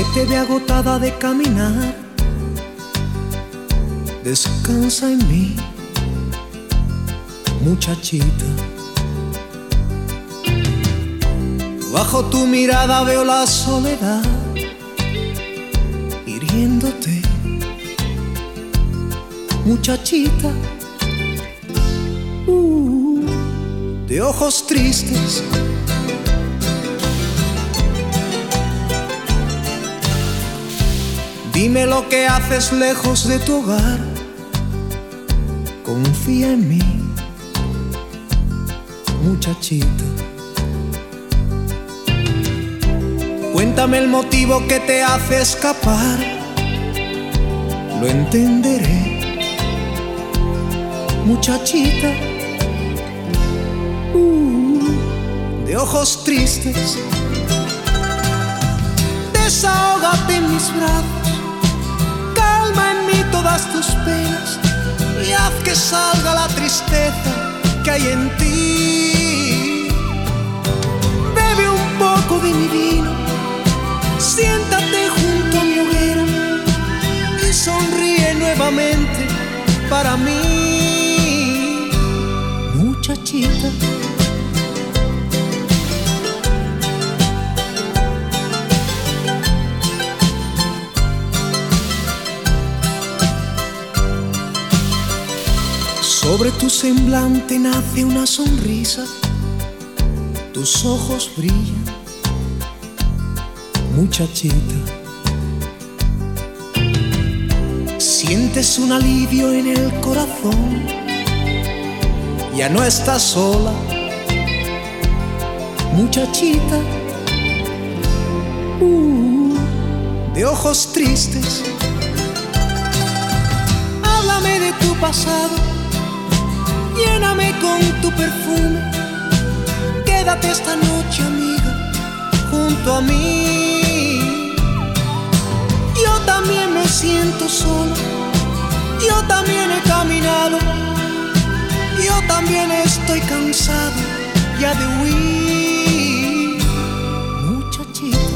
te ve agotada de caminar, descansa en mí, muchachita. Bajo tu mirada veo la soledad hiriéndote, muchachita. De ojos tristes, dime lo que haces lejos de tu hogar. Confía en mí, muchachita. Cuéntame el motivo que te hace escapar, lo entenderé, muchachita. De ojos tristes, desahógate en mis brazos, calma en mí todas tus penas y haz que salga la tristeza que hay en ti. Bebe un poco de mi vino, siéntate junto a mi hoguera y sonríe nuevamente para mí, muchachita. Sobre tu semblante nace una sonrisa, tus ojos brillan, muchachita. Sientes un alivio en el corazón, ya no estás sola, muchachita. De ojos tristes, háblame de tu pasado, lléname con tu perfume, quédate esta noche, amiga, junto a mí. Yo también me siento sola, yo también he caminado, yo también estoy cansado ya de huir, muchachita.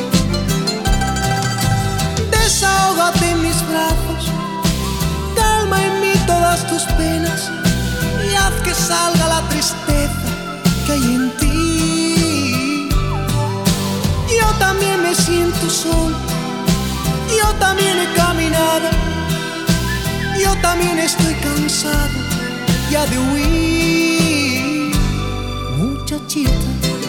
Desahógate en mis brazos, calma en mí todas tus penas y haz que salga la tristeza que hay en ti. Yo también me siento solo, yo también he caminado, yo también estoy cansado ya de huir, muchachita.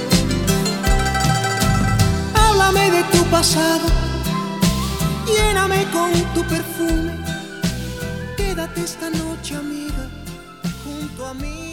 Háblame de tu pasado, lléname con tu perfume, quédate esta noche, amiga, junto a mí.